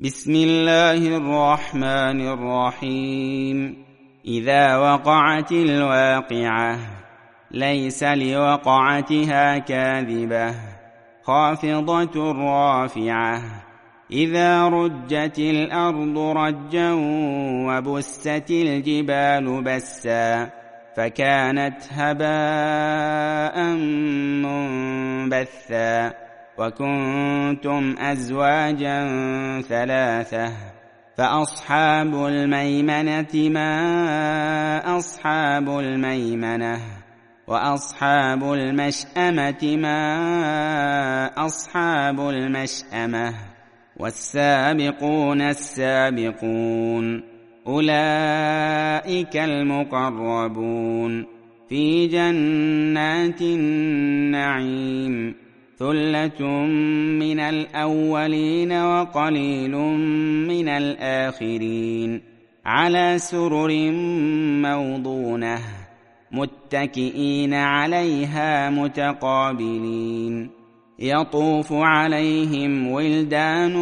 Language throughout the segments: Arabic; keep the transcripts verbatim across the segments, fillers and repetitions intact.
بسم الله الرحمن الرحيم. إذا وقعت الواقعة ليس لوقعتها كاذبة خافضة رافعة إذا رجت الأرض رجا وبست الجبال بسا فكانت هباء منبثا وكنتم أزواجا ثلاثة فأصحاب الميمنة ما أصحاب الميمنة وأصحاب المشأمة ما أصحاب المشأمة والسابقون السابقون أولئك المقربون في جنات النعيم ثلة من الأولين وقليل من الآخرين على سرر موضونة متكئين عليها متقابلين يطوف عليهم ولدان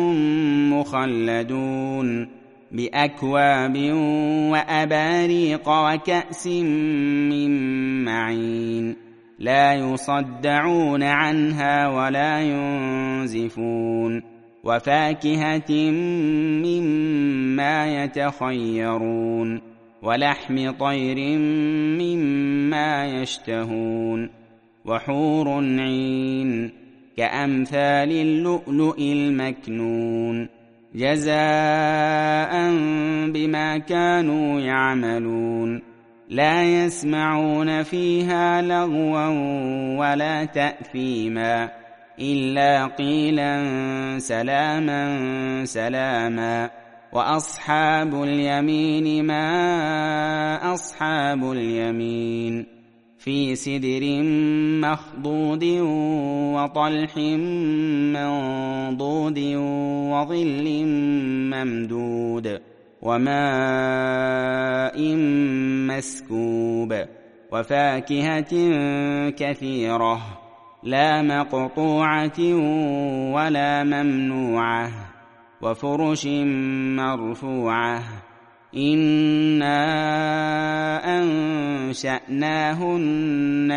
مخلدون بأكواب وأباريق وكأس من معين لا يصدعون عنها ولا ينزفون وفاكهة مما يتخيرون ولحم طير مما يشتهون وحور عين كأمثال اللؤلؤ المكنون جزاء بما كانوا يعملون لا يسمعون فيها لغوا ولا تأثيما إلا قيلا سلاما سلاما وأصحاب اليمين ما أصحاب اليمين في سدر مخضود وطلح منضود وظل ممدود وماء مسكوب وفاكهة كثيرة لا مقطوعة ولا ممنوعة وفرش مرفوعة إنا أنشأناهن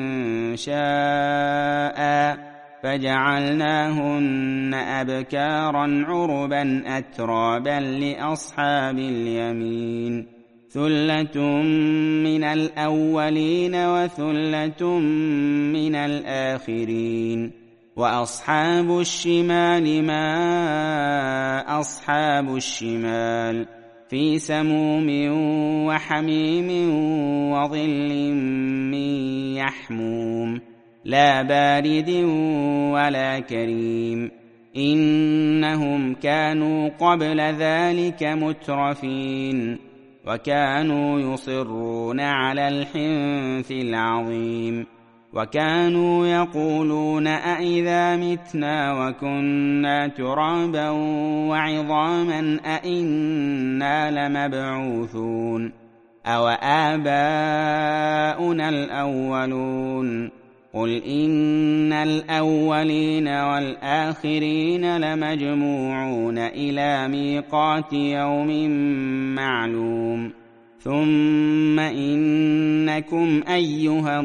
إنشاء فجعلناهن أبكارا عربا أترابا لأصحاب اليمين ثلة من الأولين وثلة من الآخرين وأصحاب الشمال ما أصحاب الشمال في سموم وحميم وظل من يحموم لا بارد ولا كريم إنهم كانوا قبل ذلك مترفين وكانوا يصرون على الحنث العظيم وكانوا يقولون أئذا متنا وكنا ترابا وعظاما أئنا لمبعوثون أو آباؤنا الأولون قل إن الأولين والآخرين لمجموعون إلى ميقات يوم معلوم ثم إنكم أيها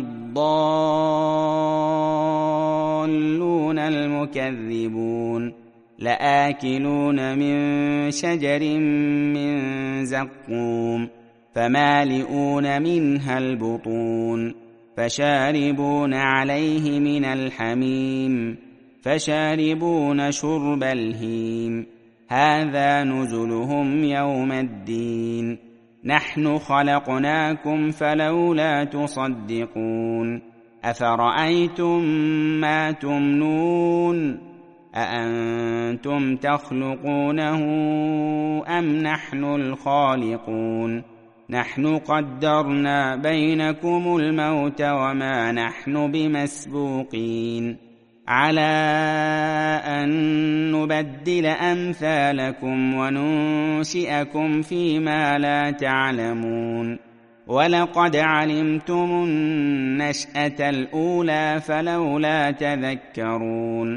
الضالون المكذبون لآكلون من شجر من زقوم فمالئون منها البطون فشاربون عليه من الحميم فشاربون شرب الهيم هذا نزلهم يوم الدين نحن خلقناكم فلولا تصدقون أفرأيتم ما تمنون أأنتم تخلقونه أم نحن الخالقون نحن قدرنا بينكم الموت وما نحن بمسبوقين على أن نبدل أمثالكم وننشئكم فيما لا تعلمون ولقد علمتم النشأة الأولى فلولا تذكرون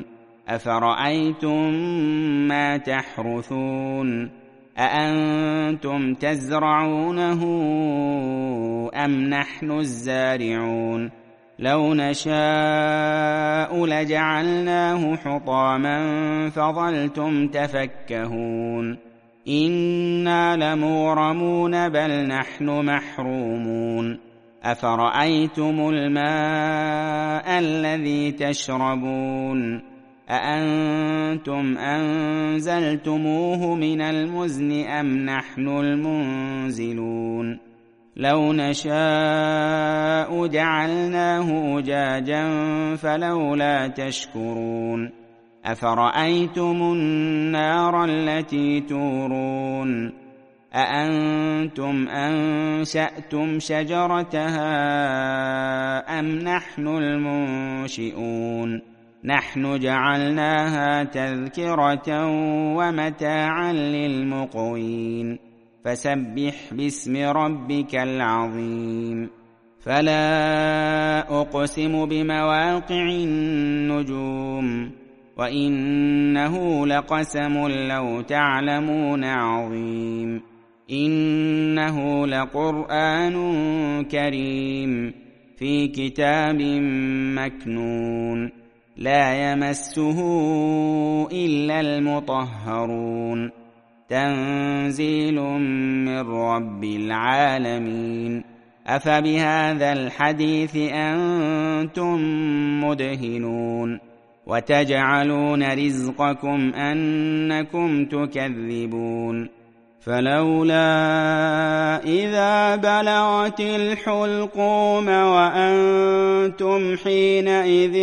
أفرأيتم ما تحرثون أأنتم تزرعونه أم نحن الزارعون لو نشاء لجعلناه حطاما فظلتم تفكهون إنا لمغرمون بل نحن محرومون أفرأيتم الماء الذي تشربون أأنتم أنزلتموه من المزن أم نحن المنزلون لو نشاء جعلناه أجاجا فلولا تشكرون أفرأيتم النار التي تورون أأنتم أنشأتم شجرتها أم نحن المنشئون نحن جعلناها تذكرة ومتاعا للمقوين فسبح باسم ربك العظيم فلا أقسم بمواقع النجوم وإنه لقسم لو تعلمون عظيم إنه لقرآن كريم في كتاب مكنون لا يمسه إلا المطهرون تنزيل من رب العالمين أفبهذا الحديث أنتم مدهنون وتجعلون رزقكم أنكم تكذبون فلولا إذا بلغت الحلقوم وأنتم حينئذ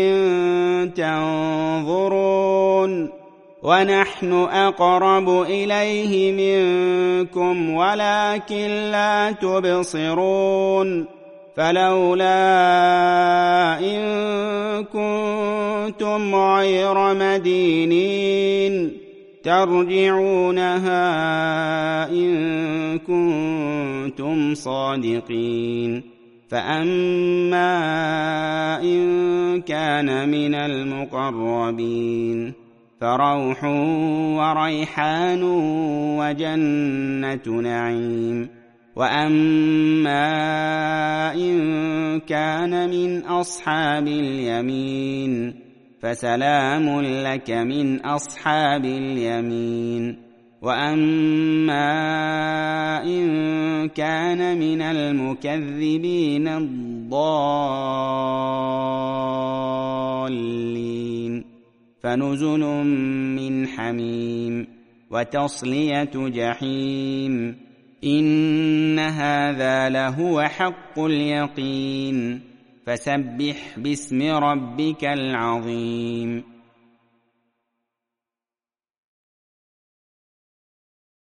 تنظرون ونحن أقرب إليه منكم ولكن لا تبصرون فلولا إن كنتم غير مدينين ترجعونها إن كنتم صادقين فأما إن كان من المقربين فروح وريحان وجنة نعيم وأما إن كان من أصحاب اليمين فسلام لك من أصحاب اليمين وأما إن كان من المكذبين الضالين فنزل من حميم وتصلية جحيم إن هذا لهو حق اليقين فسبح باسم ربك العظيم